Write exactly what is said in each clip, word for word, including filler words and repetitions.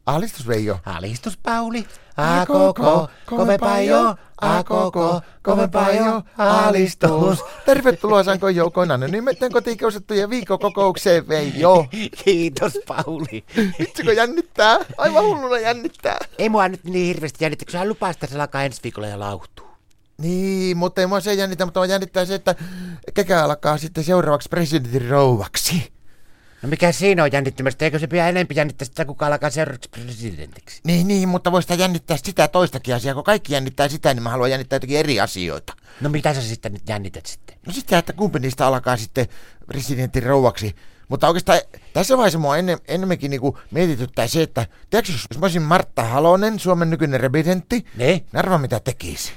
Alistus Veijo. Alistus Pauli. A koko, kovempaa jo. A koko, kovempaa jo. Alistus. Tervetuloa Sankoin joukoin anonyymetten kotikiusattujen viikkokokoukseen Veijo. Kiitos Pauli. Vitsikö jännittää? Aivan hulluna jännittää. Ei mua nyt niin hirveästi jännittää, kun sä lupaa sitä, se alkaa ensi viikolla ja lauhtuu. Niin, mutta ei mua se jännitä, mutta mua jännittää se, että kekä alkaa sitten seuraavaksi presidentin rouvaksi. No mikä siinä on jännittymästä? Eikö se pidä enemmän jännittää sitä, kuka alkaa seuraavaksi presidentiksi? Niin, niin, mutta voi sitä jännittää sitä toistakin asiaa. Kun kaikki jännittää sitä, niin mä haluan jännittää jotakin eri asioita. No mitä sä sitten nyt jännität sitten? No sitä, että kumpi niistä alkaa sitten presidentin rouvaksi. Mutta oikeastaan tässä vaiheessa mua ennen, enemmänkin niinku mietityttää se, että tiedätkö, jos mä olisin Martta Halonen, Suomen nykyinen presidentti, Ne? arvaa mitä tekisi.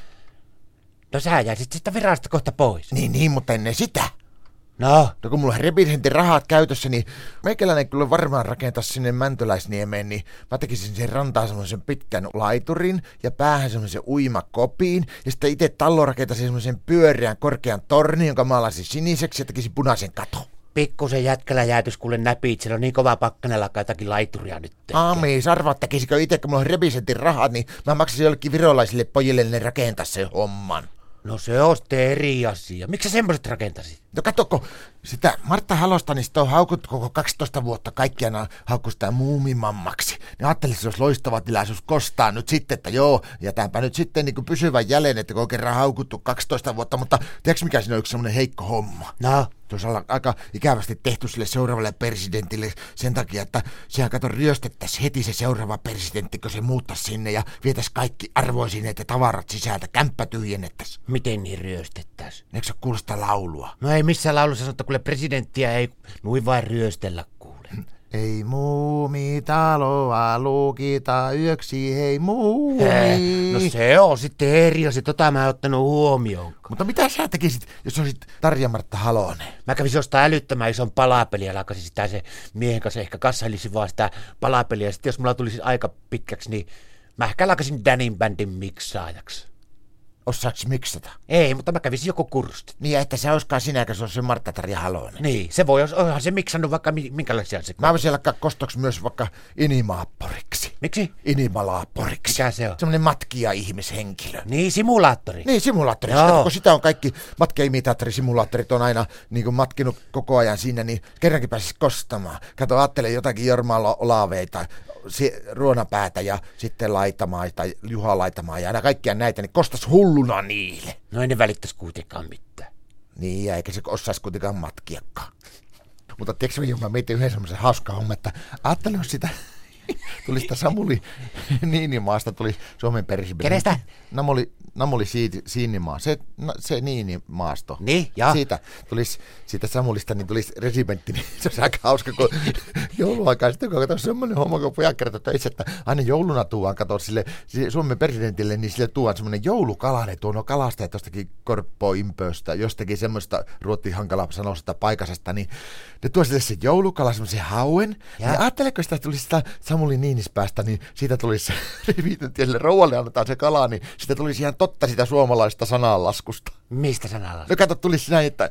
No sä jäisit sitä virasta kohta pois. Niin, niin, mutta ennen sitä. No, No kun mulla on presidentin rahat käytössä, niin meikäläinen kyllä varmaan rakentaa sinne Mäntyläisniemeen, niin mä tekisin sen rantaan semmoisen pitkän laiturin ja päähän semmoisen uimakopiin. Ja sitten itse tallo rakentaisin semmoisen pyöreän korkean tornin, jonka maalaisin siniseksi ja tekisin punaisen katon. pikkusen jätkällä jäätys kuule näpit, siellä on niin kova pakkanen alkaa jotakin laituria nyt tekee. Aamis, arvaat tekisikö itse, kun mulla on presidentin rahat, niin mä maksasin jollekin virolaisille pojille ne rakentaa sen homman. No se on sitten eri asia. Miksi sä semmoiset rakentasit? No katsokko, sitä Martta Halosta, niin sitä on haukuttu koko kaksitoista vuotta kaikkiaan haukku sitä muumimammaksi. Niin ajattelin, että se olisi loistava tilaisuus kostaa nyt sitten, että joo, jätäänpä nyt sitten niin kuin pysyvän jäljen, että kun on kerran haukuttu kaksitoista vuotta, mutta tiedätkö mikä siinä on yksi semmoinen heikko homma? No? Se olisi aika ikävästi tehty sille seuraavalle presidentille sen takia, että sehän kato ryöstettäisiin heti se seuraava presidentti, kun se muuttaisi sinne ja vietäisi kaikki arvoisineet ja tavarat sisältä, kämppä tyhjennettäisiin. Miten niin ryöstettäisiin? Eikö se kuulosta sitä laulua? No ei missään laulussa sanottu, kuule presidenttiä ei nuin vain ryöstellä kuule. Ei muumi taloa lukita yöksi, hei muumi. Hää? No se on sitten eri asia, tota mä en ottanut huomioon. Mutta mitä sä tekisit, jos olisit Tarja-Martta Halonen? Mä kävisin jostain älyttömän ison palapeliä ja alkaisin sitä se miehen kanssa ehkä kassailisin vaan sitä palapeliä. Ja sitten jos mulla tulisi aika pitkäksi, niin mä ehkä alkaisin Danin bändin miksaajaksi. Osaaks miksata? Ei, mutta mä kävisin joku kurssit. Niin, että se olisikaan sinä, kun se olisi se Martta Tarja Halonen. Niin, se voi, onhan se miksannut vaikka minkälaisia se. Mä voisin alkaa kostoksi myös vaikka inimaapporiksi. Miksi? Inimalaapporiksi. Mikä se on? Semmoinen matkija-ihmishenkilö. Niin, simulaattori. Niin, simulaattori. Kun sitä on kaikki matkija-imitaattorisimulaattorit on aina niin kuin matkinut koko ajan siinä, niin kerrankin pääsisi kostamaan. Kato, ajattele jotakin Jorma Olaaveita, Ruonapäätä ja sitten Laitamaa tai Juha Laitamaa ja aina kaikkia näitä, niin kostas hulluna niille. No ei ne välittäisi kuitenkaan mitään. Niin, ja eikä se osaisi kuitenkaan matkiakaan. Mutta tiedätkö minä, mä mietin yhden semmoisen hauskaa homma, että ajattelin, jos sitä tuli sitä Samuli Niinimaasta, tuli Suomen presidentti. Kenestä? Namoli, Namoli Siinimaa, se, se Niinimaasto. Niin, joo. Siitä tulisi, siitä Samulista, niin tulisi residentti, niin se olisi aika hauska, kun jouluaikaa sitten, kun katsoi semmoinen homma, kun pojat kertoo töissä, että aina jouluna tuodaan, katsoo sille, sille Suomen presidentille, niin sille tuodaan semmoinen joulukala, ne tuonut kalastajat jostakin Korppoimpöstä, jostakin semmoista ruottiin hankalaa sanoa sitä paikasesta, niin ne tuo sille se joulukala, semmoisen hauen, ja niin ajatteleko sitä tulisi sitä Samuli Niinispäästä, niin siitä tulisi se rouvalle annetaan se kala, niin siitä tulisi ihan totta sitä suomalaista sananlaskusta. Mistä sanalla? No kato, tulisi näin, että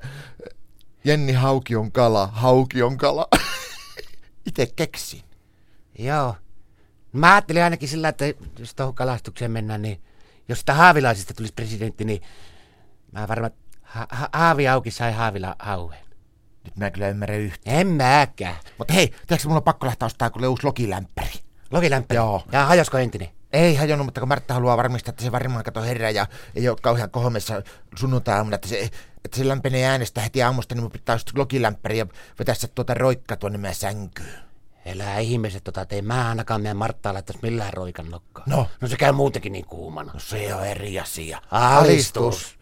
Jenni Hauki on kala, Hauki on kala. Itse keksin. Joo. Mä ajattelin ainakin sillä, että jos tuohon kalastukseen mennään, niin jos sitä Haavilaisista tulisi presidentti, niin mä varmaan ha- ha- Haavi auki sai Haavila hauen. Nyt mä kyllä ymmärrän yhtään. En mäkään. Mutta hei, tiedätkö mulla on pakko lähteä ostaa kuule uusi lokilämpäri. Lokilämpäri? Joo. Ja hajosko entinen? Ei hajonnut, mutta kun Martta haluaa varmistaa, että se varmaan kato herää ja ei ole kauhean kohomessa sunnuntai-aamuna, että se, että se lämpenee äänestä heti aamusta, niin mun pitää ostaa lokilämpäri ja vetää se tuota roikkaa tuonne meidän sänkyyn. Elää ihmiset tota tee. Mä ainakaan meidän Marttaa laittaisi millään roikan nokkaan. No. No se käy muutenkin niin kuumana. No se on eri asia. Alistus.